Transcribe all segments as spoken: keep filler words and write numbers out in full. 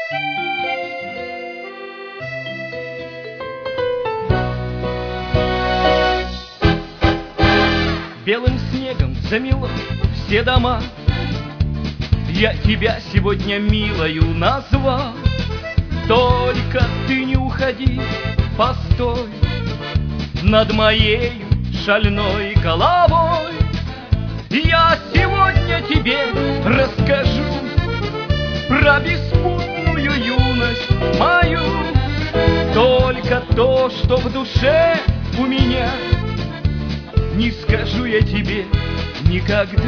Белым снегом замело все дома. Я тебя сегодня милою назвал. Только ты не уходи, постой над моей шальной головой. Я сегодня тебе расскажу про беспутную юность мою. Только то, что в душе у меня, не скажу я тебе никогда.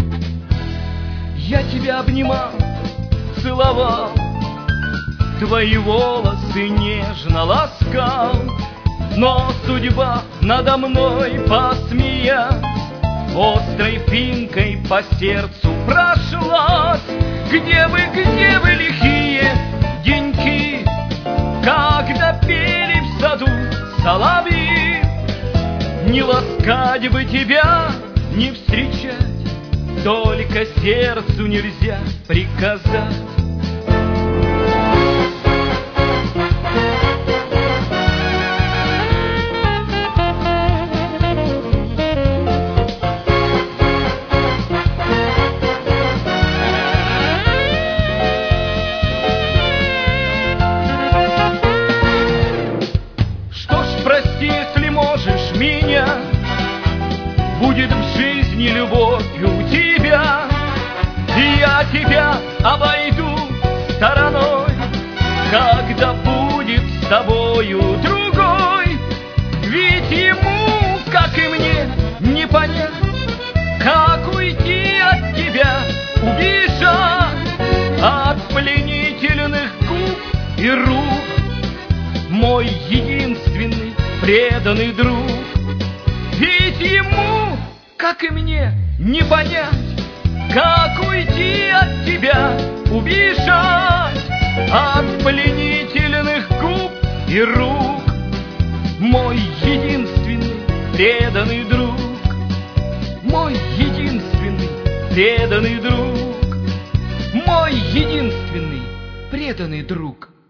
Я тебя обнимал, целовал, твои волосы нежно ласкал. Но судьба надо мной посмеялась, острой финкой по сердцу прошлась. Где вы, где вы, лихие деньки, когда пели в саду соловьи? Не ласкать бы тебя, не встречать, только сердцу нельзя приказать. Прости, если можешь меня, будет в жизни любовью у тебя. И я тебя обойду стороной, когда будет с тобою другой. Ведь ему, как и мне, не понять, как уйти от тебя, убежать от пленительных губ и рук. Мой единственный преданный друг. Ведь ему, как и мне, не понять, как уйти от тебя, убежать от пленительных губ и рук. Мой единственный преданный друг, мой единственный преданный друг, мой единственный преданный друг.